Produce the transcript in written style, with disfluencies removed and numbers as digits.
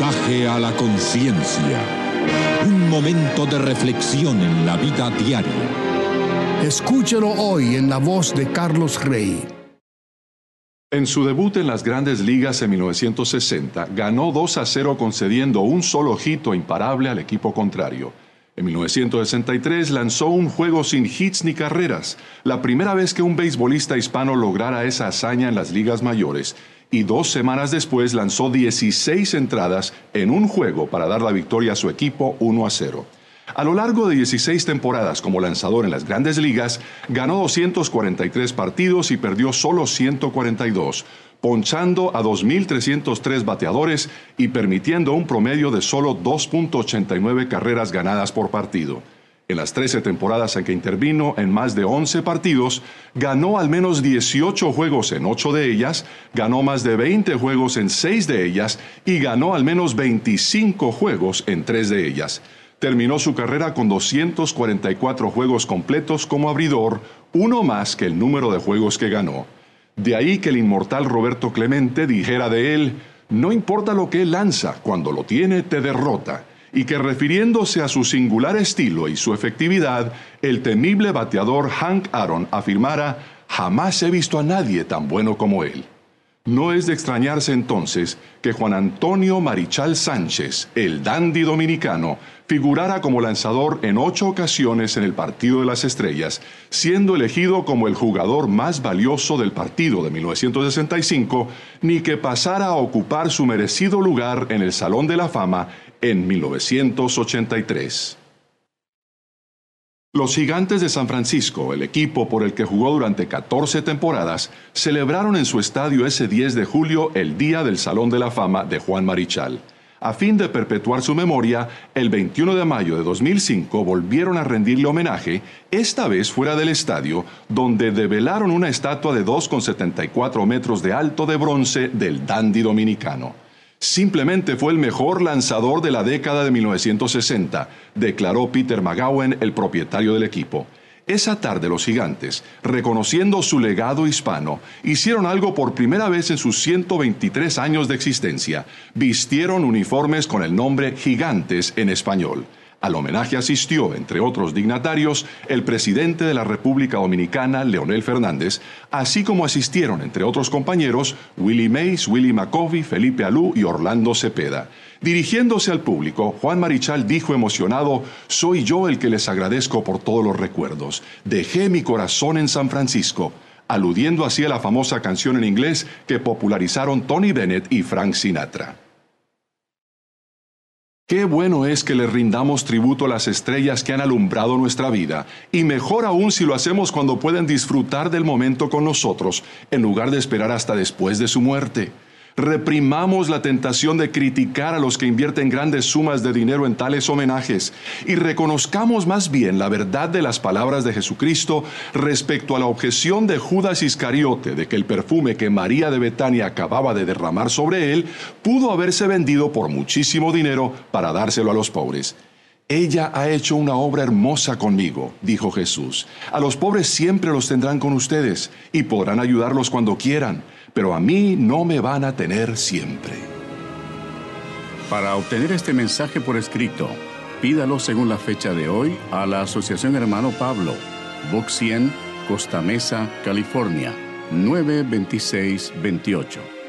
Mensaje a la conciencia. Un momento de reflexión en la vida diaria. Escúchelo hoy en la voz de Carlos Rey. En su debut en las Grandes Ligas en 1960, ganó 2-0 concediendo un solo hito imparable al equipo contrario. En 1963 lanzó un juego sin hits ni carreras, la primera vez que un beisbolista hispano lograra esa hazaña en las ligas mayores, y 2 semanas después lanzó 16 entradas en un juego para dar la victoria a su equipo 1-0. A lo largo de 16 temporadas como lanzador en las Grandes Ligas, ganó 243 partidos y perdió solo 142, ponchando a 2.303 bateadores y permitiendo un promedio de solo 2.89 carreras ganadas por partido. En las 13 temporadas en que intervino en más de 11 partidos, ganó al menos 18 juegos en 8 de ellas, ganó más de 20 juegos en 6 de ellas y ganó al menos 25 juegos en 3 de ellas. Terminó su carrera con 244 juegos completos como abridor, uno más que el número de juegos que ganó. De ahí que el inmortal Roberto Clemente dijera de él: no importa lo que él lanza, cuando lo tiene te derrota. Y que refiriéndose a su singular estilo y su efectividad, el temible bateador Hank Aaron afirmara: jamás he visto a nadie tan bueno como él. No es de extrañarse entonces que Juan Antonio Marichal Sánchez, el dandy dominicano, figurara como lanzador en 8 ocasiones en el Partido de las Estrellas, siendo elegido como el jugador más valioso del partido de 1965, ni que pasara a ocupar su merecido lugar en el Salón de la Fama en 1983. Los Gigantes de San Francisco, el equipo por el que jugó durante 14 temporadas, celebraron en su estadio ese 10 de julio el Día del Salón de la Fama de Juan Marichal. A fin de perpetuar su memoria, el 21 de mayo de 2005 volvieron a rendirle homenaje, esta vez fuera del estadio, donde develaron una estatua de 2,74 metros de alto de bronce del dandy dominicano. Simplemente fue el mejor lanzador de la década de 1960, declaró Peter McGowan, el propietario del equipo. Esa tarde los Gigantes, reconociendo su legado hispano, hicieron algo por primera vez en sus 123 años de existencia. Vistieron uniformes con el nombre Gigantes en español. Al homenaje asistió, entre otros dignatarios, el presidente de la República Dominicana, Leonel Fernández, así como asistieron, entre otros compañeros, Willie Mays, Willie McCovey, Felipe Alou y Orlando Cepeda. Dirigiéndose al público, Juan Marichal dijo emocionado: «Soy yo el que les agradezco por todos los recuerdos. Dejé mi corazón en San Francisco», aludiendo así a la famosa canción en inglés que popularizaron Tony Bennett y Frank Sinatra. Qué bueno es que le rindamos tributo a las estrellas que han alumbrado nuestra vida, y mejor aún si lo hacemos cuando pueden disfrutar del momento con nosotros, en lugar de esperar hasta después de su muerte. Reprimamos la tentación de criticar a los que invierten grandes sumas de dinero en tales homenajes y reconozcamos más bien la verdad de las palabras de Jesucristo respecto a la objeción de Judas Iscariote de que el perfume que María de Betania acababa de derramar sobre él pudo haberse vendido por muchísimo dinero para dárselo a los pobres. «Ella ha hecho una obra hermosa conmigo», dijo Jesús. «A los pobres siempre los tendrán con ustedes y podrán ayudarlos cuando quieran, pero a mí no me van a tener siempre». Para obtener este mensaje por escrito, pídalo según la fecha de hoy a la Asociación Hermano Pablo, Box 100, Costa Mesa, California, 92628.